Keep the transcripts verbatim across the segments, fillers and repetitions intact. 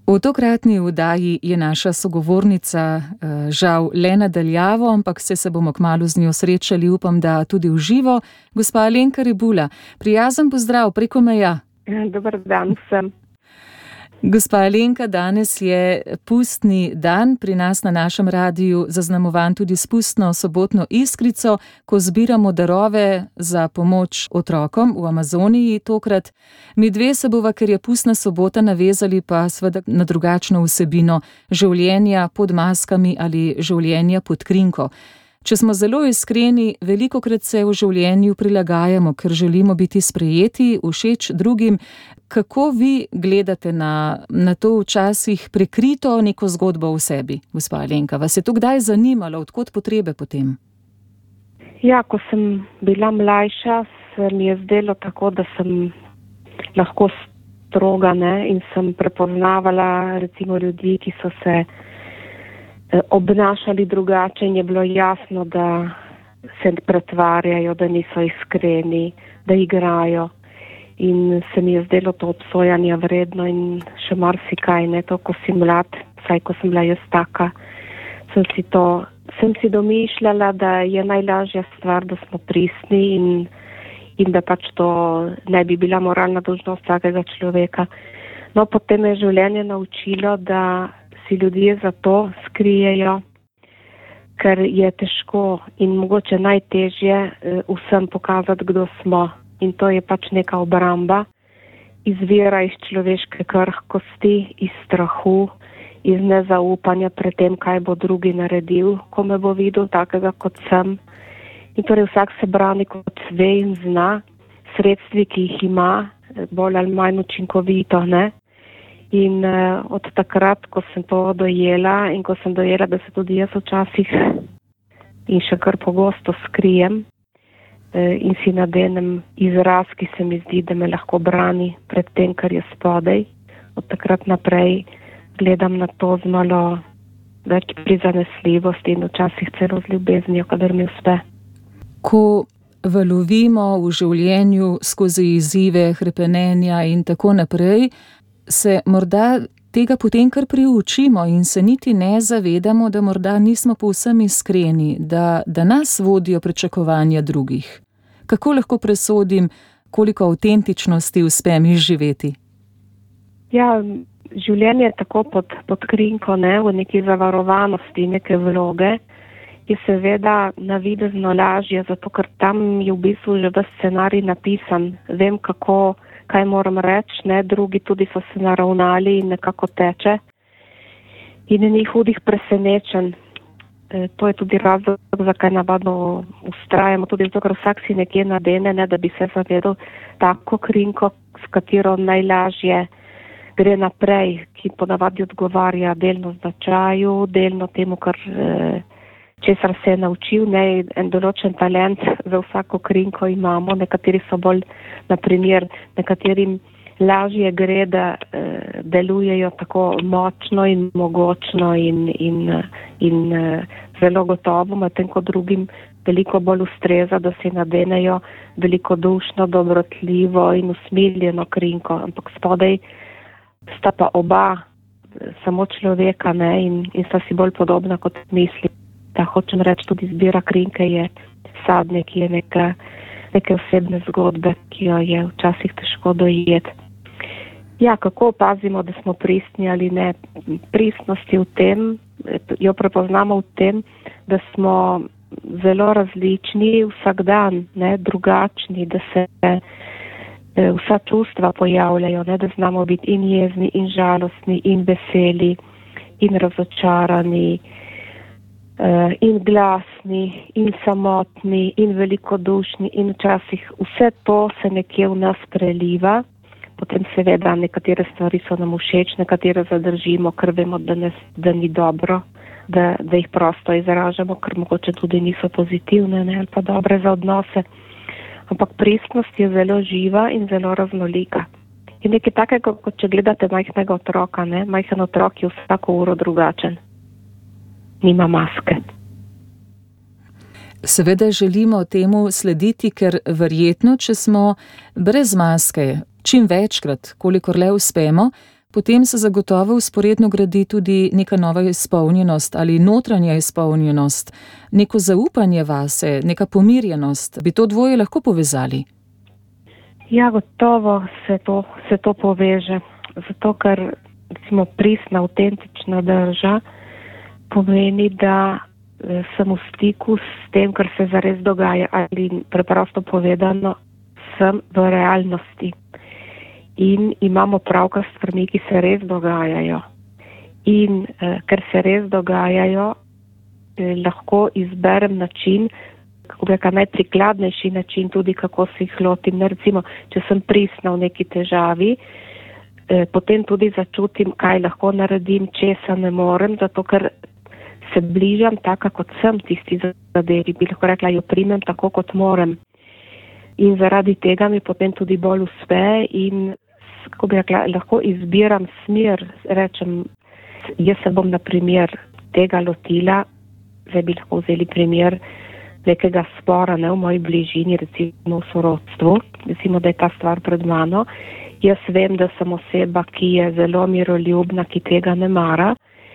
V tokratni oddaji je naša sogovornica žal le nadaljavo, ampak se se bomo kmalu z njo srečali, upam, da tudi v živo. Gospa Alenka Rebula, prijazen pozdrav preko meja. Dober dan vsem. Gospa Alenka, danes je pustni dan, pri nas na našem radiju zaznamovan tudi s pustno sobotno iskrico, ko zbiramo darove za pomoč otrokom v Amazoniji tokrat. Mi dve se bova, ker je pustna sobota, navezali pa seveda na drugačno vsebino življenja pod maskami ali življenja pod krinko. Če smo zelo iskreni, velikokrat se v življenju prilagajamo, ker želimo biti sprejeti, všeč drugim. Kako vi gledate na, na to včasih prekrito neko zgodbo v sebi, gospa Alenka? Vas je to kdaj zanimalo, odkot potrebe potem? Ja, ko sem bila mlajša, se mi je zdelo tako, da sem lahko stroga, ne, in sem prepoznavala recimo ljudi, ki so se obnašali drugače in je bilo jasno, da se pretvarjajo, da niso iskreni, da igrajo. In se mi je zdelo to obsojanja vredno in še marsikaj, ne, to, ko si mlad, vsaj ko sem bila jaz taka, sem si to, sem si domišljala, da je najlažja stvar, da smo pristni in, in da pač to ne bi bila moralna dolžnost vsakega človeka. No, potem je življenje naučilo, da si ljudje zato skrijejo, ker je težko in mogoče najtežje vsem pokazati, kdo smo. In to je pač neka obramba, izvira iz človeške krhkosti, iz strahu, iz nezaupanja pred tem, kaj bo drugi naredil, ko me bo videl takega, kot sem. In torej vsak se brani, kot ve in zna, sredstvi, ki jih ima, bolj ali manj učinkovito, ne. In uh, od takrat, ko sem to dojela in ko sem dojela, da se tudi jaz včasih in še kar pogosto skrijem uh, in si nadenem izraz, ki se mi zdi, da me lahko brani pred tem, kar je spodaj. Od takrat naprej gledam na to z malo več prizanesljivosti in včasih celo z ljubeznijo, kadar mi uspe. Ko valovimo v življenju skozi izzive, hrepenenja in tako naprej, se morda tega potem kar priučimo in se niti ne zavedamo, da morda nismo povsem iskreni, da, da nas vodijo pričakovanja drugih. Kako lahko presodim, koliko avtentičnosti uspe mi živeti? Ja, življenje je tako pod, pod krinko, ne, v neki zavarovanosti, neke vloge, je seveda navidezno lažje, zato ker tam je v bistvu že ves scenarij napisan. Vem, kako kaj moram reči, ne, drugi tudi so se naravnali in nekako teče. In ni hudih presenečen. E, to je tudi razlog, zakaj navadno ustrajamo, tudi zato, ker vsak si nekje nadene, ne, da bi se zavedel tako krinko, s katero najlažje gre naprej, ki ponavadi odgovarja delno značaju, delno temu, kar e, česar se je naučil, ne, en določen talent za vsako krinko imamo, nekateri so bolj, na primer, nekaterim lažje gre, da eh, delujejo tako močno in mogočno in, in, in eh, zelo gotovo, medtem ko drugim veliko bolj ustreza, da se nadenejo veliko dušno, dobrotljivo in usmiljeno krinko, ampak spodaj sta pa oba samo človeka, ne, in, in sta si bolj podobna, kot misli. Da, hočem reči, tudi zbira krinke je sadnje, ki je neka, neke osebne zgodbe, ki jo je včasih težko dojeti. Ja, kako opazimo, da smo pristni ali ne? Pristnosti v tem, jo prepoznamo v tem, da smo zelo različni vsak dan, ne, drugačni, da se eh, vsa čustva pojavljajo, ne, da znamo biti in jezni, in žalostni, in veseli, in razočarani, Uh, in glasni, in samotni, in velikodušni, in včasih vse to se nekje v nas preliva. Potem seveda nekatere stvari so nam všeč, nekatere zadržimo, ker vemo, da, ne, da ni dobro, da, da jih prosto izražamo, ker mogoče tudi niso pozitivne, ne, ali pa dobre za odnose. Ampak pristnost je zelo živa in zelo raznolika. In nekaj takega, kot če gledate majhnega otroka, ne, majhen otrok je vsako uro drugačen. Nima maske. Seveda želimo temu slediti, ker verjetno, če smo brez maske čim večkrat, kolikor le uspemo, potem se zagotovo vzporedno gradi tudi neka nova izpolnjenost ali notranja izpolnjenost, neko zaupanje vase, neka pomirjenost. Bi to dvoje lahko povezali? Ja, gotovo se to, se to poveže. Zato, ker recimo pristna, avtentična drža pomeni, da sem v stiku s tem, kar se zares dogaja, ali preprosto povedano, sem v realnosti. In imamo pravka s stvarmi, ki se res dogajajo. In eh, ker se res dogajajo, eh, lahko izberem način, kako bi rekel, najprikladnejši način tudi, kako se jih lotim. Ne, recimo, če sem pristna v neki težavi, eh, potem tudi začutim, kaj lahko naredim, česa ne morem, zato ker se bližam taka, kot sem tisti zadevi. Bi lahko rekla, jo primem tako, kot morem. In zaradi tega mi potem tudi bolj uspe in kako bi rekla, lahko izbiram smer, rečem, jaz se bom na primer tega lotila, zdaj bi lahko vzeli primer nekega spora, ne, v moji bližini, recimo v sorodstvu, recimo, da je ta stvar pred mano. Jaz vem, da sem oseba, ki je zelo miroljubna, ki tega ne mara,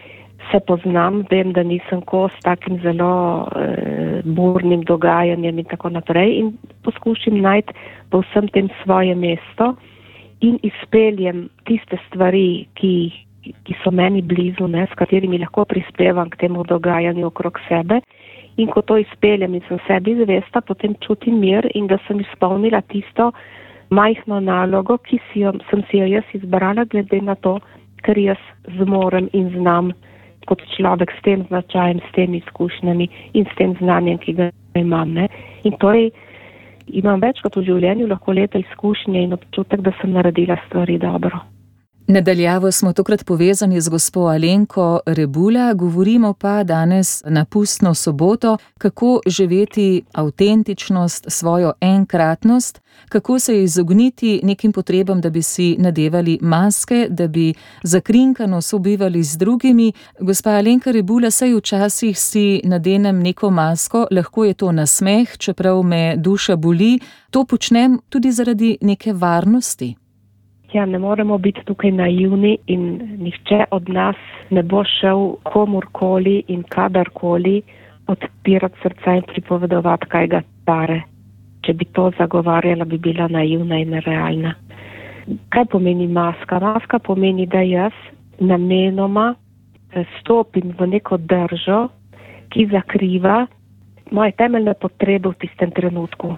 se poznam, vem, da nisem kos takim zelo eh, burnim dogajanjem in tako naprej in poskušam najti po vsem tem svoje mesto in izpeljem tiste stvari, ki, ki so meni blizu, ne, s katerimi lahko prispevam k temu dogajanju okrog sebe. In ko to izpeljem in sem sebi zvesta, potem čutim mir in da sem izpolnila tisto majhno nalogo, ki si jo, sem si jo jaz izbrala glede na to, ker jaz zmorem in znam kot človek s tem značajem, s temi izkušnjami in s tem znanjem, ki ga imam. Ne. In torej imam več kot v življenju lahko lepe izkušnje in občutek, da sem naredila stvari dobro. Nadaljavo smo tokrat povezani z gospo Alenko Rebula, govorimo pa danes na pustno soboto, kako živeti avtentičnost, svojo enkratnost, kako se izogniti nekim potrebam, da bi si nadevali maske, da bi zakrinkano sobivali z drugimi. Gospa Alenka Rebula, saj včasih si nadenem neko masko, lahko je to nasmeh, čeprav me duša boli, to počnem tudi zaradi neke varnosti. Ja, ne moremo biti tukaj naivni in nihče od nas ne bo šel komurkoli in kadarkoli odpirati srca in pripovedovati, kaj ga tare. Če bi to zagovarjala, bi bila naivna in nerealna. Kaj pomeni maska? Maska pomeni, da jaz namenoma stopim v neko držo, ki zakriva moje temeljne potrebe v tistem trenutku.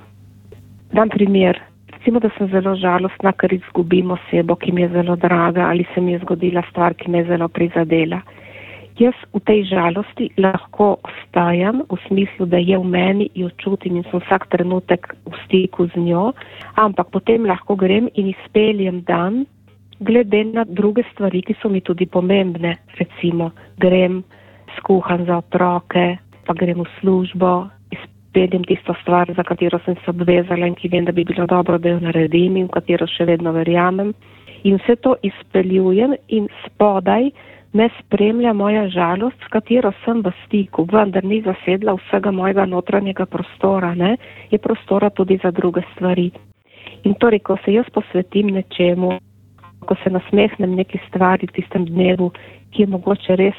Dam primer. Recimo, da sem zelo žalostna, ker izgubim osebo, ki mi je zelo draga, ali se mi je zgodila stvar, ki me je zelo prizadela. Jaz v tej žalosti lahko ostajam v smislu, da je v meni, jo čutim in sem vsak trenutek v stiku z njo, ampak potem lahko grem in izpeljem dan glede na druge stvari, ki so mi tudi pomembne. Recimo, grem, skuham za otroke, pa grem v službo, izpeljem tisto stvar, za katero sem se obvezala in ki vem, da bi bilo dobro, da jo naredim in v katero še vedno verjamem. In vse to izpeljujem in spodaj me spremlja moja žalost, s katero sem v stiku, vendar ni zasedla vsega mojega notranjega prostora, ne? Je prostora tudi za druge stvari. In torej, ko se jaz posvetim nečemu, ko se nasmehnem neki stvari v tistem dnevu, ki je mogoče res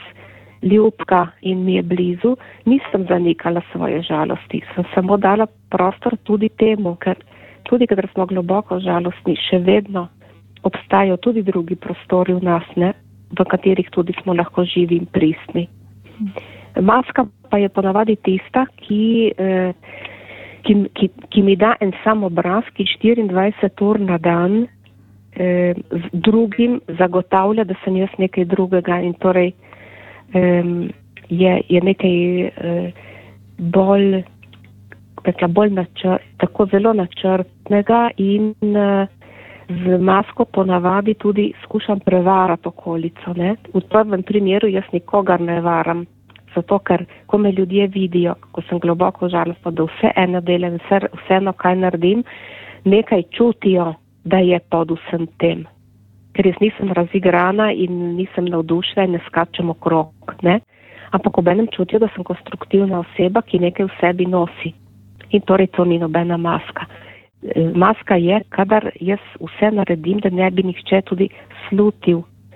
ljubka in mi je blizu, nisem zanikala svoje žalosti. Sem samo dala prostor tudi temu, ker tudi, kadar smo globoko žalostni, še vedno obstajajo tudi drugi prostori v nas, ne, v katerih tudi smo lahko živi in pristni. Maska pa je ponavadi tista, ki, eh, ki, ki, ki mi da en sam obraz, ki štiriindvajset ur na dan eh, z drugim zagotavlja, da sem jaz nekaj drugega in torej Um, je, je nekaj uh, bolj, rekla, bolj načrt, tako zelo načrtnega in uh, z masko ponavadi tudi skušam prevarati okolico. Ne? V prvem primeru jaz nikogar ne varam, zato ker ko me ljudje vidijo, ko sem globoko žalostna, da vse eno delam, vse, vseeno kaj naredim, nekaj čutijo, da je pod vsem tem. Ker jaz nisem razigrana in nisem navdušena in ne skačem okrog, ne? Ampak obenem čutijo, da sem konstruktivna oseba, ki nekaj v sebi nosi. In torej to ni nobena maska. Maska je, kadar jaz vse naredim, da ne bi nihče tudi slutil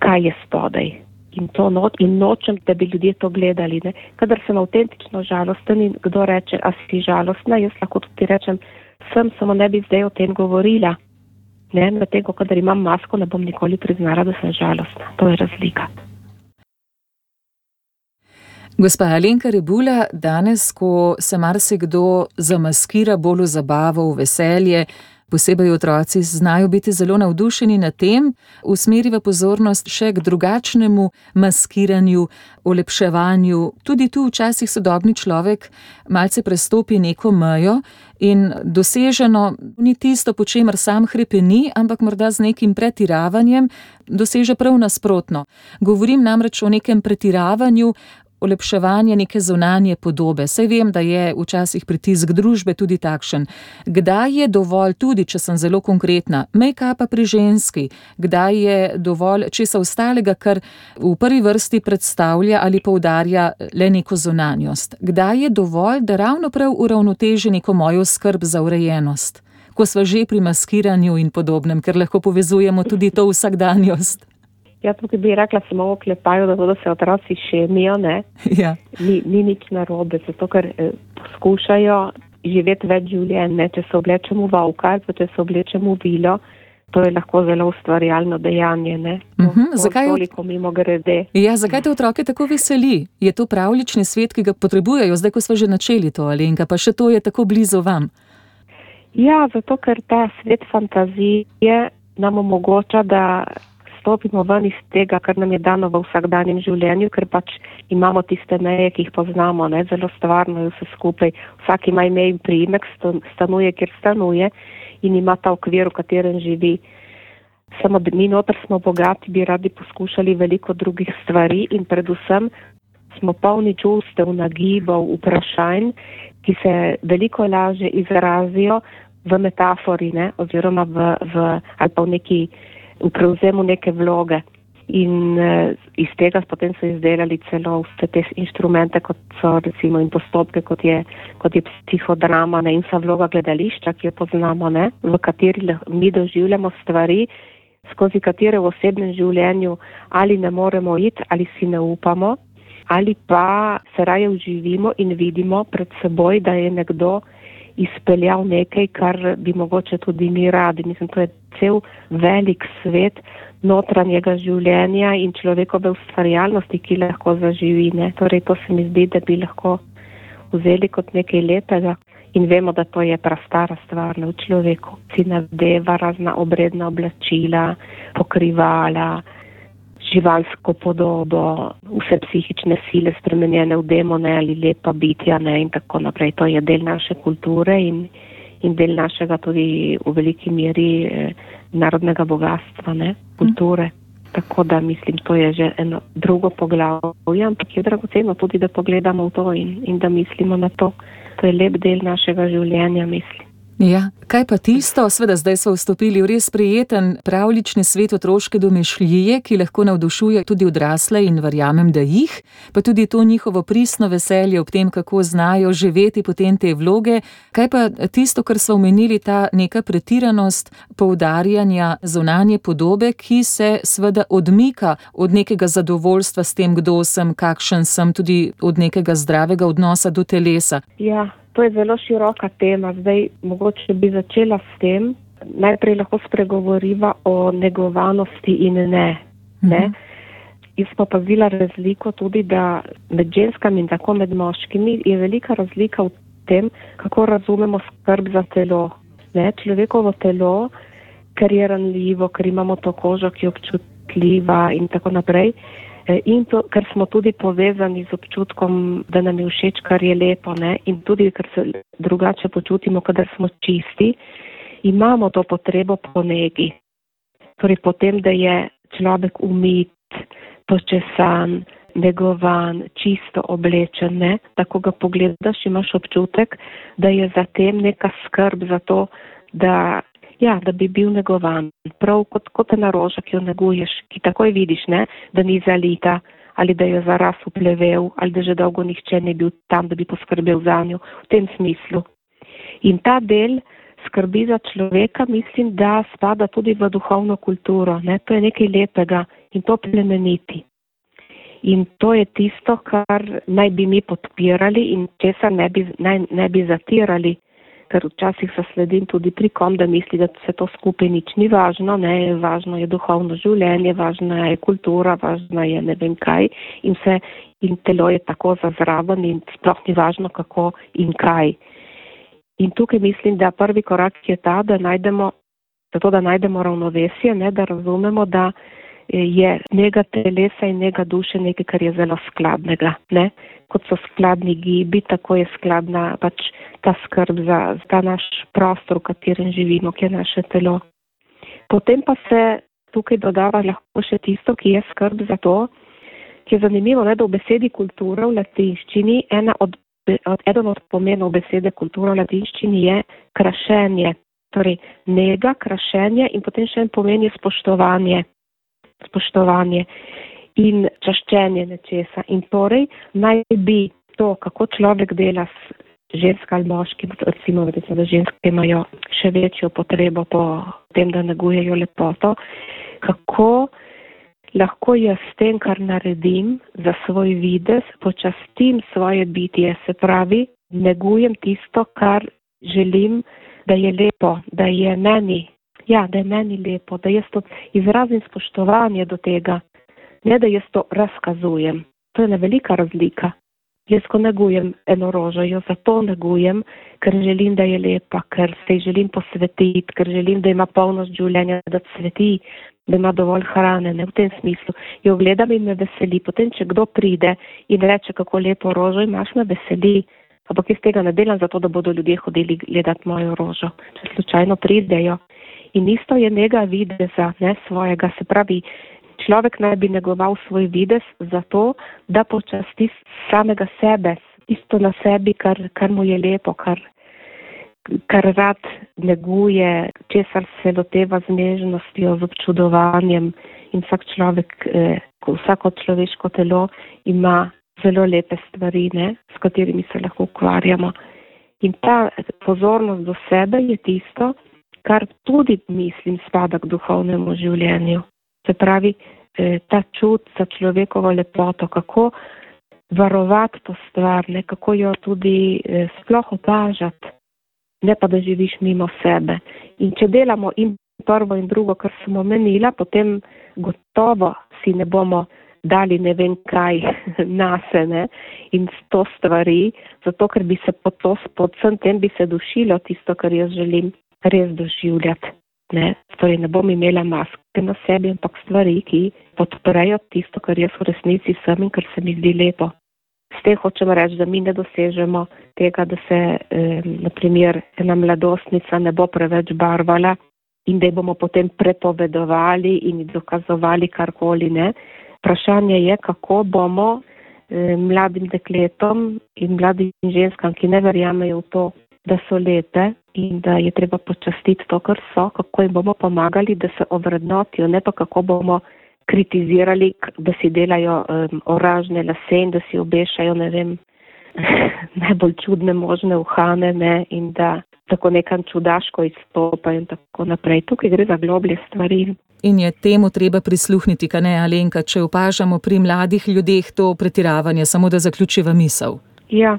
kaj je spodaj. In, to no, in nočem, da bi ljudje to gledali. Ne. Kadar sem avtentično žalosten in kdo reče, a si žalostna, jaz lahko tudi rečem, sem, samo ne bi zdaj o tem govorila. Ne, na tega, kadar imam masko, ne bom nikoli priznala, da sem žalostna. To je razlika. Gospa Alenka Rebula, danes, ko se marsikdo zamaskira bolj v zabavo, v veselje, posebej otroci znajo biti zelo navdušeni nad tem, usmeriva pozornost še k drugačnemu maskiranju, olepševanju. Tudi tu včasih sodobni človek malce prestopi neko mejo in doseženo ni tisto, po čemer sam hrepeni, ampak morda z nekim pretiravanjem doseže prav nasprotno. Govorim namreč o nekem pretiravanju, olepševanje neke zunanje podobe. Saj vem, da je včasih pritisk družbe tudi takšen. Kdaj je dovolj, tudi če sem zelo konkretna, make-upa pri ženski? Kdaj je dovolj česa ostalega, kar v prvi vrsti predstavlja ali poudarja le neko zunanjost? Kdaj je dovolj, da ravno prav uravnoteži neko mojo skrb za urejenost? Ko sva že pri maskiranju in podobnem, ker lahko povezujemo tudi to vsakdanjost. Ja, tukaj bi rekla samo oklepajo, da, da se otroci šemijo, ne? Ja. Ni, ni nič narobe, zato ker eh, poskušajo živeti več življenj, ne? Če se oblečemo v avkar, pa če se oblečemo v vilo, to je lahko zelo ustvarjalno dejanje, ne? Uh-huh. Zakaj toliko mimo grede. Ja, zakaj te otroke tako veseli? Je to pravljični svet, ki ga potrebujejo, zdaj, ko smo že načeli to, Alenka, pa še to je tako blizu vam? Ja, zato ker ta svet fantazije nam omogoča, da stopimo ven iz tega, kar nam je dano v vsakdanjem življenju, ker pač imamo tiste meje, ki jih poznamo, ne, zelo stvarno je vse skupaj. Vsak ima ime in priimek, stanuje, kjer stanuje in ima ta okvir, v katerem živi. Samo mi noter smo bogati, bi radi poskušali veliko drugih stvari in predvsem smo polni čustev, nagibov, vprašanj, ki se veliko lažje izrazijo v metafori, ne, oziroma v, v, ali pa v neki v prevzemu neke vloge in uh, iz tega potem so izdelali celo vse te inštrumente, kot so recimo in postopke, kot je, kot je psihodrama, ne, in vsa vloga gledališča, ki jo poznamo, ne, v kateri mi doživljamo stvari, skozi katere v osebnem življenju ali ne moremo iti, ali si ne upamo, ali pa se raje uživimo in vidimo pred seboj, da je nekdo izpeljal nekaj, kar bi mogoče tudi mi radi. Mislim, to je cel velik svet notranjega življenja in človekove ustvarjalnosti, ki lahko zaživi. Ne? Torej, to se mi zdi, da bi lahko vzeli kot nekaj lepega in vemo, da to je prastara stvar v človeku. Si nadeva razna obredna oblačila, pokrivala, živalsko podobo, vse psihične sile spremenjene v demone ali lepa bitja, ne, in tako naprej. To je del naše kulture in, in del našega tudi v veliki meri eh, narodnega bogatstva, ne, kulture. Tako da mislim, to je že eno drugo poglavje, ampak je dragoceno tudi, da pogledamo v to in, in da mislimo na to. To je lep del našega življenja, mislim. Ja, kaj pa tisto, seveda zdaj smo vstopili v res prijeten pravljični svet otroške domišljije, ki lahko navdušuje tudi odrasle in verjamem, da jih, pa tudi to njihovo pristno veselje ob tem, kako znajo živeti potem te vloge. Kaj pa tisto, kar so omenili, ta neka pretiranost poudarjanja zunanje podobe, ki se seveda odmika od nekega zadovoljstva s tem, kdo sem, kakšen sem, tudi od nekega zdravega odnosa do telesa. Ja. To je zelo široka tema. Zdaj, mogoče bi začela s tem. Najprej lahko spregovoriva o negovanosti in ne. ne? Jaz pa opazila razliko tudi, da med ženskami in tako med moškimi je velika razlika v tem, kako razumemo skrb za telo. Ne? Človekovo telo, ker je ranljivo, ker imamo to kožo, ki je občutljiva in tako naprej. In to, ker smo tudi povezani z občutkom, da nam je všeč, kar je lepo, ne? In tudi, ker se drugače počutimo, kadar smo čisti, imamo to potrebo po negi. Torej, potem, da je človek umit, počesan, negovan, čisto oblečen, ne? Tako ga pogledaš, imaš občutek, da je za tem neka skrb za to, da Ja, da bi bil negovan. Prav kot, kot ena roža, ki jo neguješ, ki takoj vidiš, ne, da ni zalita, ali da je zaraz uplevel, ali da že dolgo nihče ne bil tam, da bi poskrbel za njo, v tem smislu. In ta del skrbi za človeka, mislim, da spada tudi v duhovno kulturo. Ne? To je nekaj lepega in to plemeniti. In to je tisto, kar naj bi mi podpirali in česar ne bi, naj, ne bi zatirali. Ker včasih se sledim tudi pri kom, da misli, da se to skupaj nič ni važno. Ne? Važno je duhovno življenje, važna je kultura, važna je ne vem kaj. In, vse, in telo je tako zazraven in sploh ni važno kako in kaj. In tukaj mislim, da prvi korak je ta, da najdemo, zato da najdemo ravnovesje, ne, da razumemo, da je nega telesa in nega duše nekaj, kar je zelo skladnega. Ne. Kot so skladni gibi, tako je skladna pač ta skrb za ta naš prostor, v katerem živimo, ki je naše telo. Potem pa se tukaj dodava lahko še tisto, ki je skrb za to, ki je zanimivo, ne, da v besedi kultura v latinščini ena od Eden od pomenov besede kultura v latinščini je krašenje, torej nega, krašenje in potem še en pomen je spoštovanje, spoštovanje in čaščenje nečesa. In torej naj bi to, kako človek dela s ženska ali moški, recimo, da ženske imajo še večjo potrebo po tem, da negujejo lepoto, kako lahko jaz s tem, kar naredim za svoj videz, počastim svoje bitje, se pravi, negujem tisto, kar želim, da je lepo, da je meni, ja, da je meni lepo, da jaz to izrazim spoštovanje do tega, ne da jaz to razkazujem. To je ena velika razlika. Jaz, ko negujem eno rožo, jo zato negujem, ker želim, da je lepa, ker se ji želim posvetiti, ker želim, da ima polnost življenja, da cveti, da ima dovolj hrane, ne v tem smislu. Jo gledam in me veseli. Potem, če kdo pride in reče, kako lepo rožo imaš, me veseli. Ampak jaz tega ne delam zato, da bodo ljudje hodili gledati mojo rožo, če slučajno pridejo. In isto je nega videza, ne svojega, se pravi, človek naj bi negoval svoj videz zato, da počasti samega sebe, isto na sebi, kar, kar mu je lepo, kar, kar rad neguje, česar se loteva z nežnostjo, z občudovanjem. In vsak človek, eh, vsako človeško telo ima zelo lepe stvari, ne, s katerimi se lahko ukvarjamo. In ta pozornost do sebe je tisto, kar tudi, mislim, spada k duhovnemu življenju. Se pravi, ta čut za človekovo lepoto, kako varovati to stvar, ne, kako jo tudi sploh opažati, ne pa da živiš mimo sebe. In če delamo in prvo in drugo, kar sem omenila, potem gotovo si ne bomo dali ne vem kaj nase, ne, in sto stvari, zato ker bi se pod, to, pod vsem tem bi se dušilo tisto, kar jaz želim res doživljati. Ne, torej ne bom imela maske na sebi, ampak stvari, ki podprejo tisto, kar jaz v resnici sem in kar se mi zdi lepo. S tem hočem reči, da mi ne dosežemo tega, da se, eh, na primer, ena mladostnica ne bo preveč barvala in da bomo potem prepovedovali in dokazovali karkoli, ne. Vprašanje je, kako bomo eh, mladim dekletom in mladim ženskam, ki ne verjamejo v to, da so lepe in da je treba počastiti to, kar so, kako jim bomo pomagali, da se ovrednotijo, ne pa kako bomo kritizirali, da si delajo um, oranžne lase in da si obešajo, ne vem, najbolj čudne možne uhane, ne, in da tako nekam čudaško izstopajo in tako naprej. Tukaj gre za globlje stvari. In je temu treba prisluhniti, ka ne, Alenka, če opažamo pri mladih ljudeh to pretiravanje, samo da zaključiva misel. Ja.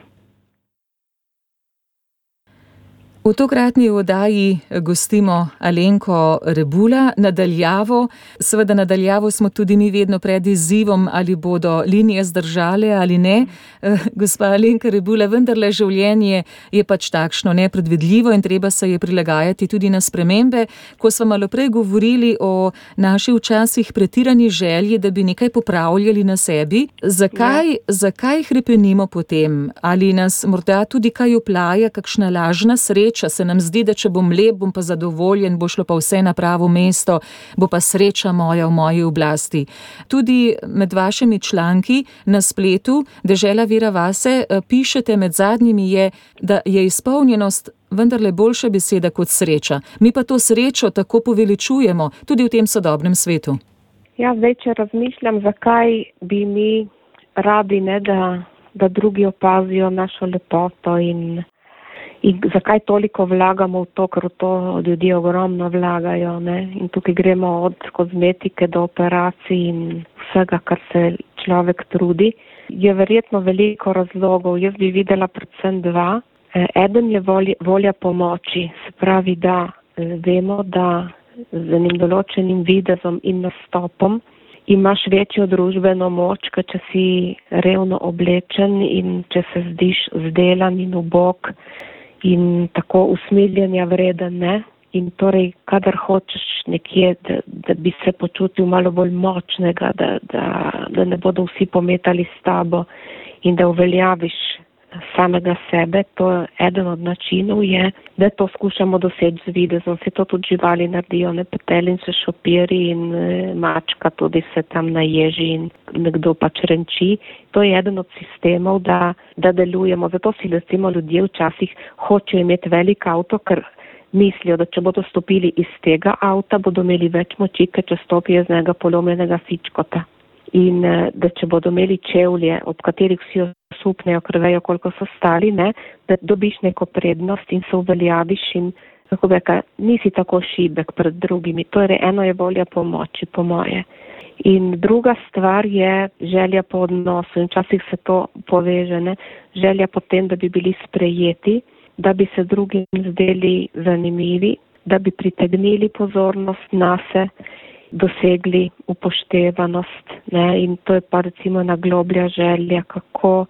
V tokratni oddaji gostimo Alenko Rebula, nadaljavo. Seveda nadaljavo smo tudi mi vedno pred izzivom, ali bodo linije zdržale ali ne. Gospa Alenka Rebula, vendarle življenje je pač takšno nepredvidljivo in treba se je prilagajati tudi na spremembe. Ko smo malo prej govorili o naši včasih pretirani želji, da bi nekaj popravljali na sebi, zakaj, ja. zakaj hrepenimo potem? Ali nas morda tudi kaj oplaja, kakšna lažna sreča? Se nam zdi, da če bom lep, bom pa zadovoljen, bo šlo pa vse na pravo mesto, bo pa sreča moja v moji oblasti. Tudi med vašimi članki na spletu Dežela Vera vase pišete med zadnjimi je, da je izpolnjenost vendarle boljša beseda kot sreča. Mi pa to srečo tako poveličujemo, tudi v tem sodobnem svetu. Ja, zdaj, če razmišljam, zakaj bi mi radi, ne, da, da drugi opazijo našo lepoto in In zakaj toliko vlagamo v to, ker v to ljudje ogromno vlagajo, ne? In tukaj gremo od kozmetike do operacij in vsega, kar se človek trudi. Je verjetno veliko razlogov, jaz bi videla predvsem dva. Eden je volja, volja pomoči, se pravi, da vemo, da z enim določenim videzom in nastopom imaš večjo družbeno moč, kot če si revno oblečen in če se zdiš zdelan in ubog in tako usmiljenja vreden, ne? In torej, kadar hočeš nekje, da, da bi se počutil malo bolj močnega, da, da, da ne bodo vsi pometali s tabo in da uveljaviš samega sebe, to je eden od načinov je, da to skušamo doseči z videzom. Se to tudi živali naredijo, ne, petelin se šopiri in e, mačka tudi se tam naježi in nekdo pač renči. To je eden od sistemov, da, da delujemo. Zato si recimo ljudje včasih hočejo imeti velik avto, ker mislijo, da če bodo stopili iz tega avta, bodo imeli več moči, ker če stopijo z njega polomljenega fičkota. In da če bodo imeli čevlje, ob katerih vsi osupnejo, ker vejo, koliko so stali, ne, da dobiš neko prednost in se uveljaviš in kako beka, nisi tako šibek pred drugimi. Torej, eno je volja pomoči, po moje. In druga stvar je želja po odnosu in včasih se to poveže, ne, želja po tem, da bi bili sprejeti, da bi se drugim zdeli zanimivi, da bi pritegnili pozornost nase, dosegli upoštevanost, ne, in to je pa recimo ena globlja želja, kako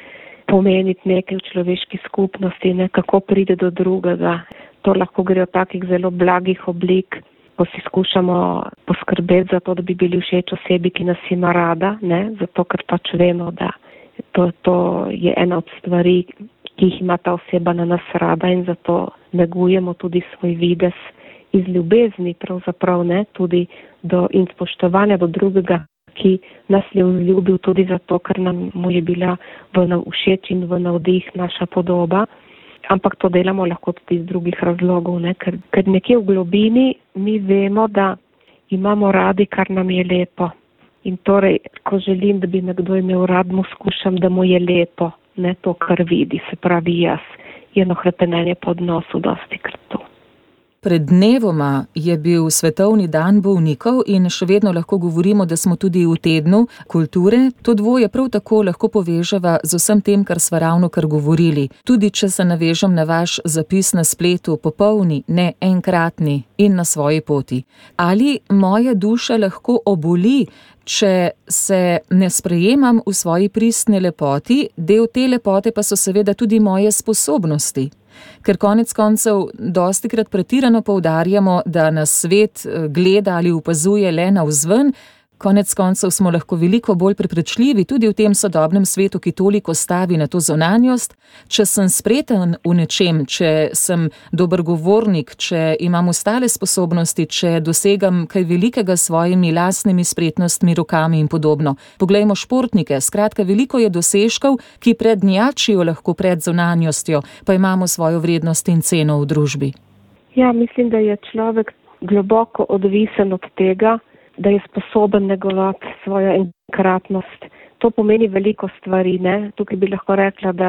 pomeniti nekaj v človeški skupnosti, ne, kako pride do drugega. To lahko gre od takih zelo blagih oblik, ko si skušamo poskrbeti za to, da bi bili všeč osebi, ki nas ima rada, ne, zato ker pač vemo, da to, to je ena od stvari, ki jih ima ta oseba na nas rada in zato negujemo tudi svoj videz iz ljubezni, pravzaprav ne, tudi do in spoštovanja do drugega, ki nas je vzljubil tudi zato, ker nam mu je bila v všeč in v navdih naša podoba. Ampak to delamo lahko tudi iz drugih razlogov, ne, ker, ker nekje v globini mi vemo, da imamo radi, kar nam je lepo. In torej, ko želim, da bi nekdo imel rad, mu skušam, da mu je lepo, ne to, kar vidi, se pravi jaz. Je eno hrepenenje po odnosu dosti krat to. Pred dnevoma je bil Svetovni dan bolnikov in še vedno lahko govorimo, da smo tudi v tednu kulture. To dvoje prav tako lahko poveževa z vsem tem, kar sva ravno kar govorili. Tudi če se navežem na vaš zapis na spletu, popolni, ne enkratni in na svoji poti. Ali moja duša lahko oboli, če se ne sprejemam v svoji pristni lepoti, del te lepote pa so seveda tudi moje sposobnosti. Ker konec koncev dostikrat pretirano poudarjamo, da nas svet gleda ali opazuje le navzven, konec koncev smo lahko veliko bolj prepričljivi tudi v tem sodobnem svetu, ki toliko stavi na to zunanjost. Če sem spreten v nečem, če sem dober govornik, če imam ostale sposobnosti, če dosegam kaj velikega s svojimi lastnimi spretnostmi, rokami in podobno. Poglejmo športnike, skratka veliko je dosežkov, ki prednjačijo lahko pred zunanjostjo, pa imamo svojo vrednost in ceno v družbi. Ja, mislim, da je človek globoko odvisen od tega, da je sposoben negovati svojo enkratnost. To pomeni veliko stvari, ne? Tukaj bi lahko rekla, da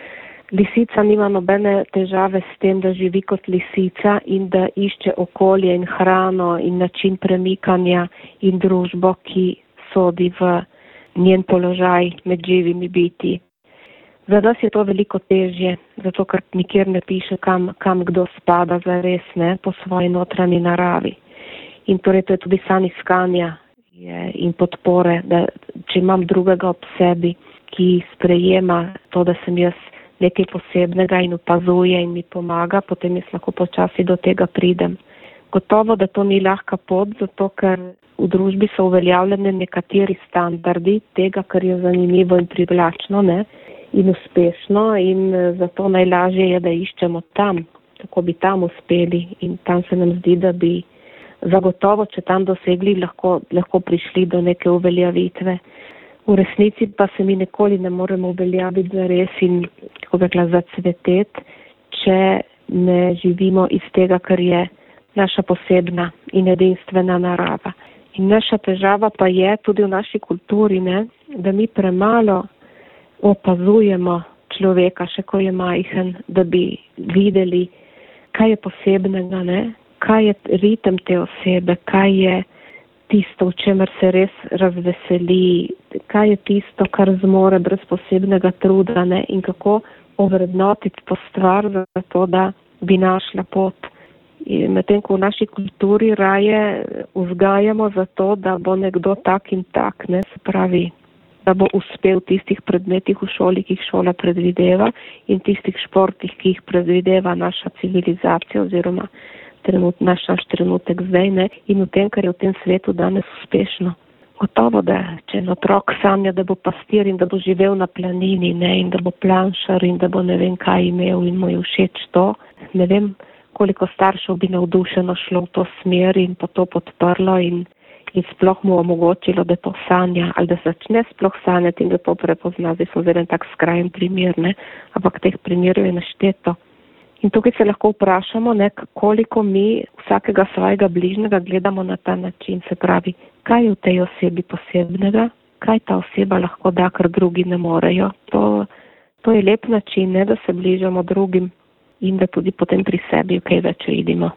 lisica nima nobene težave s tem, da živi kot lisica in da išče okolje in hrano in način premikanja in družbo, ki sodi v njen položaj med živimi biti. Za nas je to veliko težje, zato ker nikjer ne piše, kam, kam kdo spada zares, ne, po svoji notranji naravi. In torej to je tudi san iskanja in podpore, da če imam drugega ob sebi, ki sprejema to, da sem jaz nekaj posebnega in opazuje in mi pomaga, potem jaz lahko počasi do tega pridem. Gotovo, da to ni lahka pot, zato ker v družbi so uveljavljene nekateri standardi tega, kar je zanimivo in privlačno, ne, in uspešno in zato najlažje je, da iščemo tam, kako bi tam uspeli in tam se nam zdi, da bi zagotovo, če tam dosegli, lahko, lahko prišli do neke uveljavitve. V resnici pa se mi nikoli ne moremo uveljaviti za res in, kako bi rekla, zacveteti, če ne živimo iz tega, kar je naša posebna in edinstvena narava. In naša težava pa je tudi v naši kulturi, ne, da mi premalo opazujemo človeka, še ko je majhen, da bi videli, kaj je posebnega, ne? Kaj je ritem te osebe, kaj je tisto, v čemer se res razveseli, kaj je tisto, kar zmore brez posebnega truda, ne? In kako ovrednotiti to stvar za to, da bi našla pot. Medtem ko v naši kulturi raje vzgajamo za to, da bo nekdo tak in tak, ne, se pravi, da bo uspel v tistih predmetih v šoli, ki jih šola predvideva, in tistih športih, ki jih predvideva naša civilizacija oziroma trenut, naš, naš trenutek zdaj, ne, in v tem, kar je v tem svetu danes uspešno. Gotovo, da če en otrok sanja, da bo pastir in da bo živel na planini, ne, in da bo planšar in da bo ne vem kaj imel in mu je všeč to, ne vem, koliko staršev bi navdušeno šlo v to smer in pa to podprlo in, in sploh mu omogočilo, da to sanja, ali da začne sploh sanjati in da to prepozna. Zdaj smo zelo tak skrajen primer, ne, ampak teh primerov je našteto. In tukaj se lahko vprašamo, ne, koliko mi vsakega svojega bližnjega gledamo na ta način, se pravi, kaj je v tej osebi posebnega, kaj ta oseba lahko da, kar drugi ne morejo. To, to je lep način, ne, da se bližamo drugim in da tudi potem pri sebi kaj več vidimo.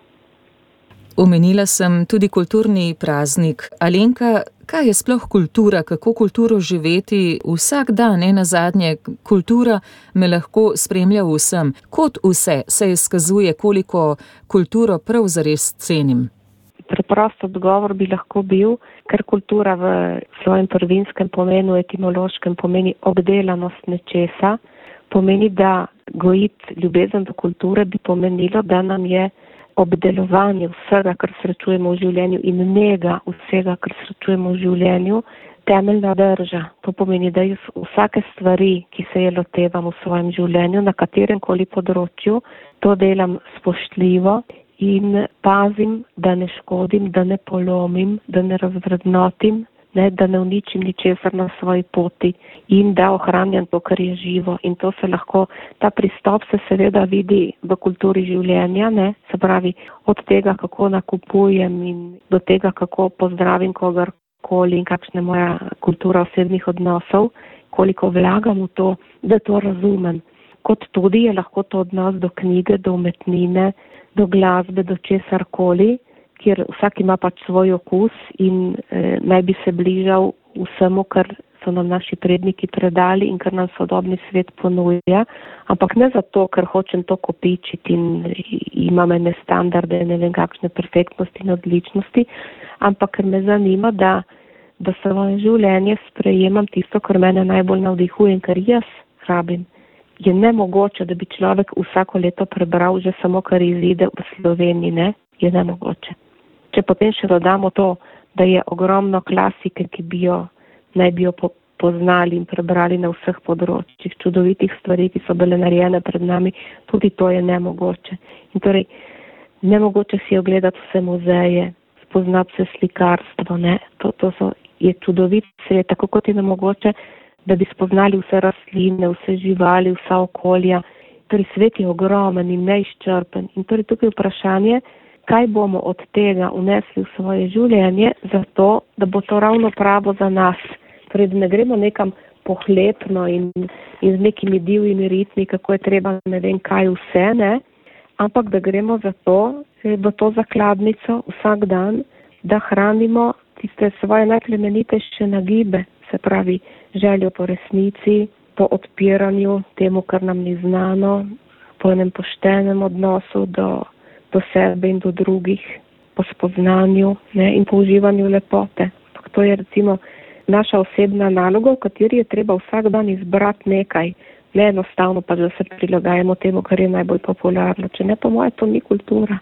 Omenila sem tudi kulturni praznik. Alenka, kaj je sploh kultura, kako kulturo živeti vsak dan, ne nazadnje? Kultura me lahko spremlja vsem. Kot vse se izkazuje, koliko kulturo prav zares cenim? Preprost odgovor bi lahko bil, ker kultura v svojem prvinskem pomenu, etimološkem pomeni obdelanost nečesa, pomeni, da gojiti ljubezen do kulture bi pomenilo, da nam je obdelovanje vsega, kar srečujemo v življenju in njega vsega, kar srečujemo v življenju, temeljna drža. To pomeni, da jaz vsake stvari, ki se je lotevam v svojem življenju, na katerem koli področju, to delam spoštljivo in pazim, da ne škodim, da ne polomim, da ne razvrednotim, ne, da ne uničim ničesar na svoji poti in da ohranjam to, kar je živo. In to se lahko, ta pristop se seveda vidi v kulturi življenja, ne, se pravi od tega, kako nakupujem in do tega, kako pozdravim kogarkoli in kakšna je moja kultura osebnih odnosov, koliko vlagam v to, da to razumem. Kot tudi je lahko to odnos do knjige, do umetnine, do glasbe, do česarkoli, kjer vsak ima pač svoj okus in eh, naj bi se bližal vsemu, kar so nam naši predniki predali in kar nam sodobni svet ponuja, ampak ne zato, ker hočem to kopičiti in imam ene standarde, ne vem kakšne perfektnosti in odličnosti, ampak ker me zanima, da, da svoje življenje sprejemam tisto, kar mene najbolj navdihuje in kar jaz rabim. Je nemogoče, da bi človek vsako leto prebral že samo, kar izide v Sloveniji, ne? Je nemogoče. Če potem še dodamo to, da je ogromno klasike, ki bi jo, naj bi jo poznali in prebrali na vseh področjih, čudovitih stvari, ki so bile narejene pred nami, tudi to je nemogoče. In torej, nemogoče si ogledati vse muzeje, spoznati vse slikarstvo, ne? To, to so, je čudovit svet, tako kot je nemogoče, da bi spoznali vse rastline, vse živali, vsa okolja. Torej, svet je ogromen in neizčrpen. In torej tukaj vprašanje, kaj bomo od tega vnesli v svoje življenje, zato, da bo to ravno pravo za nas. Torej, da ne gremo nekam pohlepno in, in z nekimi divjimi ritmi, kako je treba ne vem kaj vse, ne, ampak da gremo za to, v to zakladnico vsak dan, da hranimo tiste svoje najplemenitejše nagibe, se pravi željo po resnici, po odpiranju temu, kar nam ni znano, po enem poštenem odnosu do do sebe in do drugih, po spoznanju, ne, in po uživanju lepote. To je recimo naša osebna naloga, v kateri je treba vsak dan izbrati nekaj, ne enostavno pa, da se prilagajamo temu, kar je najbolj popularno. Če ne, po moje, to ni kultura.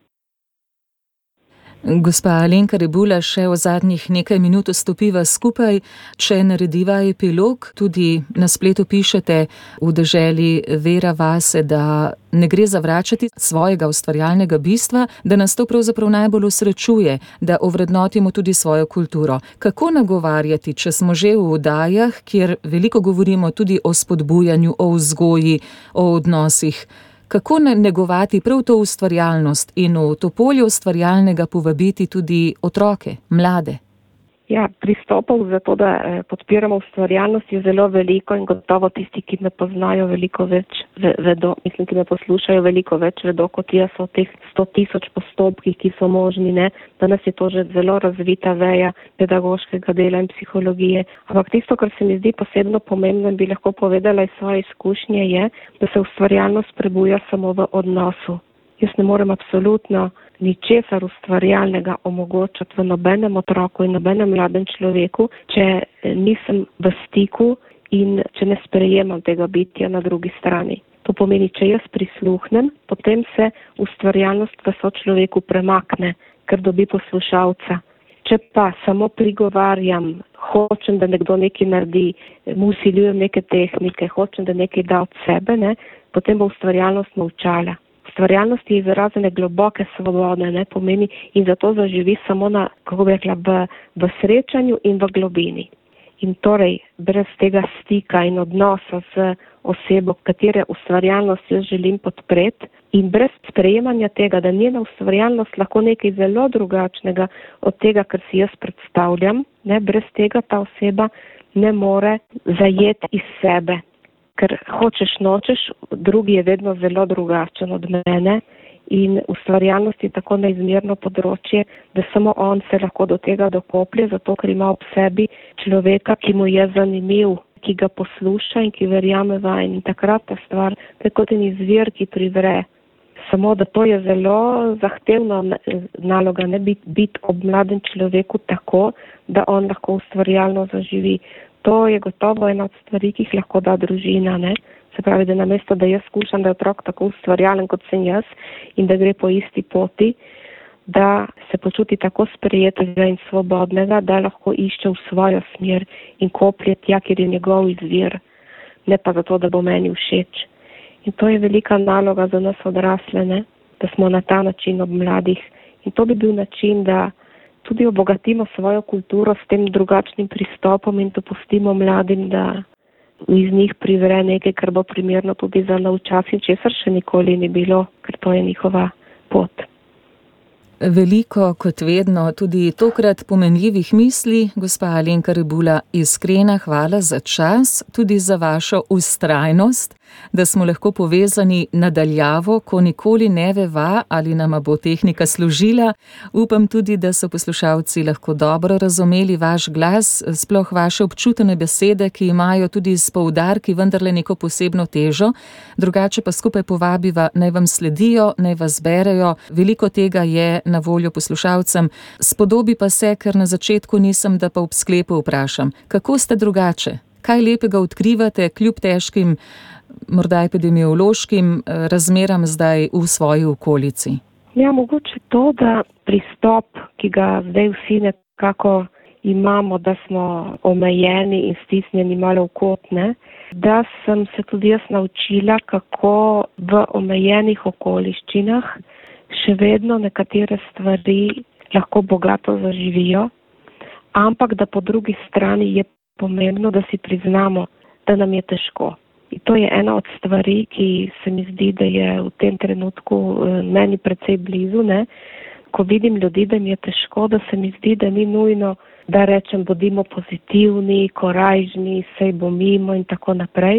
Gospa Alenka Rebula, še v zadnjih nekaj minut stopiva skupaj, če narediva epilog. Tudi na spletu pišete v deželi Vera vase, da ne gre zavračati svojega ustvarjalnega bistva, da nas to pravzaprav najbolj osrečuje, da ovrednotimo tudi svojo kulturo. Kako nagovarjati, če smo že v oddajah, kjer veliko govorimo tudi o spodbujanju, o vzgoji, o odnosih? Kako negovati prav to ustvarjalnost in v to polje ustvarjalnega povabiti tudi otroke, mlade? Ja, pristopov za to, da eh, podpiramo ustvarjalnost, je zelo veliko in gotovo tisti, ki me poznajo veliko več, vedo, mislim, ki me poslušajo veliko več, vedo kot jaz o teh sto tisoč postopkih, ki so možni, ne. Danes je to že zelo razvita veja pedagoškega dela in psihologije. Ampak tisto, kar se mi zdi posebno pomembno in bi lahko povedala iz svoje izkušnje, je, da se ustvarjalnost prebuja samo v odnosu. Jaz ne morem absolutno ničesar ustvarjalnega omogočati v nobenem otroku in nobenem mladem človeku, če nisem v stiku in če ne sprejemam tega bitja na drugi strani. To pomeni, če jaz prisluhnem, potem se ustvarjalnost v sočloveku premakne, ker dobi poslušalca. Če pa samo prigovarjam, hočem, da nekdo nekaj naredi, mu vsiljujem neke tehnike, hočem, da nekaj da od sebe, ne, potem bo ustvarjalnost molčala. Ustvarjalnost je izražene globoke svobode, ne, pomeni in zato zaživi samo na, kako bi rekla, v, v srečanju in v globini. In torej, brez tega stika in odnosa z osebo, katere ustvarjalnost jaz želim podpreti, in brez sprejemanja tega, da njena ustvarjalnost lahko nekaj zelo drugačnega od tega, kar si jaz predstavljam, ne, brez tega ta oseba ne more zajeti iz sebe. Ker hočeš nočeš, drugi je vedno zelo drugačen od mene in ustvarjalnost je tako neizmerno področje, da samo on se lahko do tega dokoplje, zato ker ima ob sebi človeka, ki mu je zanimiv, ki ga posluša in ki verjame vanj. In takrat ta stvar, to je kot en izvir, ki privre. Samo da to je zelo zahtevna naloga, ne biti bit ob mladem človeku tako, da on lahko ustvarjalno zaživi. To je gotovo ena od stvari, ki jih lahko da družina, ne. Se pravi, da namesto, da jaz skušam, da je otrok tako ustvarjalen, kot sem jaz in da gre po isti poti, da se počuti tako sprejetega in svobodnega, da lahko išče v svojo smer in koplje tja, kjer je njegov izvir, ne pa zato, da bo meni všeč. In to je velika naloga za nas odrasle, ne, da smo na ta način ob mladih. In to bi bil način, da tudi obogatimo svojo kulturo s tem drugačnim pristopom in dopustimo mladim, da iz njih privre nekaj, kar bo primerno tudi za nov čas in česar še nikoli ni bilo, ker to je njihova pot. Veliko, kot vedno, tudi tokrat pomenljivih misli, gospa Alenka Rebula, iskrena hvala za čas, tudi za vašo vztrajnost, da smo lahko povezani nadaljavo, ko nikoli ne veva, ali nama bo tehnika služila. Upam tudi, da so poslušalci lahko dobro razumeli vaš glas, sploh vaše občutene besede, ki imajo tudi s poudarki vendarle neko posebno težo. Drugače pa skupaj povabiva, naj vam sledijo, naj vas berejo. Veliko tega je na voljo poslušalcem. Spodobi pa se, ker na začetku nisem, da pa ob sklepu vprašam, kako ste drugače? Kaj lepega odkrivate kljub težkim, morda epidemiološkim razmeram zdaj v svoji okolici? Ja, mogoče to, da pristop, ki ga zdaj vsi nekako imamo, da smo omejeni in stisnjeni malo v kot, ne, da sem se tudi jaz naučila, kako v omejenih okoliščinah še vedno nekatere stvari lahko bogato zaživijo, ampak da po drugi strani je pomembno, da si priznamo, da nam je težko. In to je ena od stvari, ki se mi zdi, da je v tem trenutku meni precej blizu, ne. Ko vidim ljudi, da mi je težko, da se mi zdi, da ni nujno, da rečem, bodimo pozitivni, korajžni, sej bo mimo in tako naprej,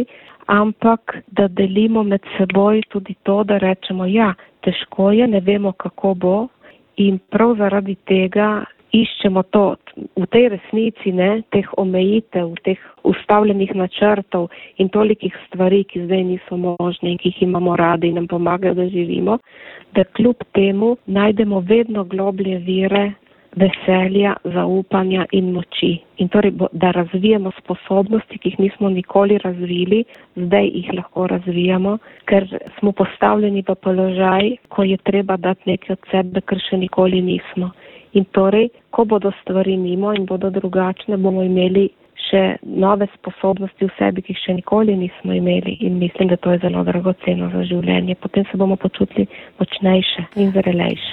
ampak da delimo med seboj tudi to, da rečemo, ja, težko je, ne vemo, kako bo in prav zaradi tega iščemo to, v tej resnici, ne, teh omejitev, teh ustavljenih načrtov in tolikih stvari, ki zdaj niso možne in ki jih imamo radi in nam pomagajo, da živimo, da kljub temu najdemo vedno globlje vire veselja, zaupanja in moči. In torej, da razvijamo sposobnosti, ki jih nismo nikoli razvili, zdaj jih lahko razvijamo, ker smo postavljeni v položaj, ko je treba dati nekaj od sebe, kar še nikoli nismo. In torej, ko bodo stvari mimo in bodo drugačne, bomo imeli še nove sposobnosti v sebi, ki jih še nikoli nismo imeli. In mislim, da to je zelo dragoceno za življenje. Potem se bomo počutili močnejše in zrelejše.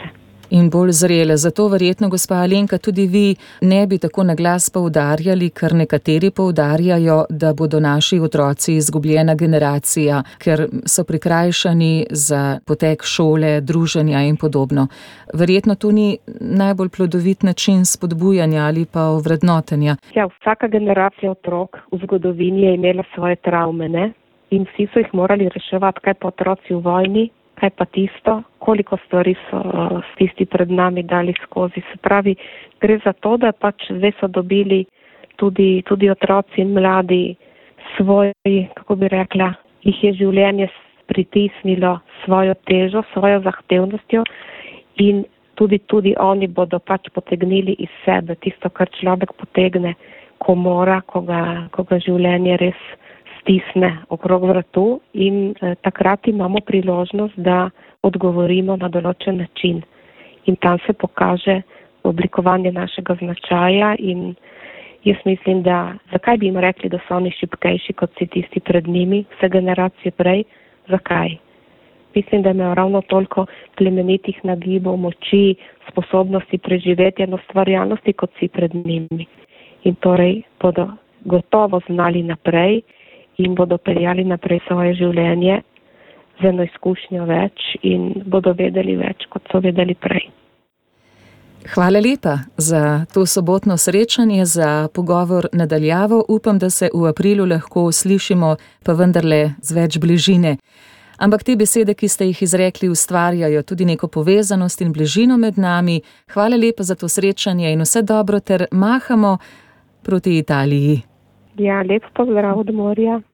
In bolj zrele. Zato verjetno, gospa Alenka, tudi vi ne bi tako na glas poudarjali, ker nekateri poudarjajo, da bodo naši otroci izgubljena generacija, ker so prikrajšani za potek šole, druženja in podobno. Verjetno to ni najbolj plodovit način spodbujanja ali pa ovrednotenja. Ja, vsaka generacija otrok v zgodovini je imela svoje travme, ne? In vsi so jih morali reševati, kaj pa otroci v vojni, kaj pa tisto, koliko stvari so tisti pred nami dali skozi. Se pravi, gre za to, da pač zdaj so dobili tudi, tudi otroci in mladi svoj, kako bi rekla, jih je življenje pritisnilo svojo težo, svojo zahtevnostjo in tudi, tudi oni bodo pač potegnili iz sebe tisto, kar človek potegne, ko mora, ko ga, ko ga življenje res stisne okrog vratu in eh, takrat imamo priložnost, da odgovorimo na določen način. In tam se pokaže oblikovanje našega značaja in jaz mislim, da zakaj bi jim rekli, da so oni šibkejši kot si tisti pred njimi, vse generacije prej, zakaj? Mislim, da imajo ravno toliko plemenitih nagibov, moči, sposobnosti preživetja in ustvarjalnosti kot si pred njimi. In torej bodo gotovo znali naprej in bodo peljali naprej svoje življenje z eno izkušnjo več in bodo vedeli več, kot so vedeli prej. Hvala lepa za to sobotno srečanje, za pogovor nadaljavo. Upam, da se v aprilu lahko slišimo pa vendarle z več bližine. Ampak te besede, ki ste jih izrekli, ustvarjajo tudi neko povezanost in bližino med nami. Hvala lepa za to srečanje in vse dobro ter mahamo proti Italiji. Ja, lep pozdrav od morja.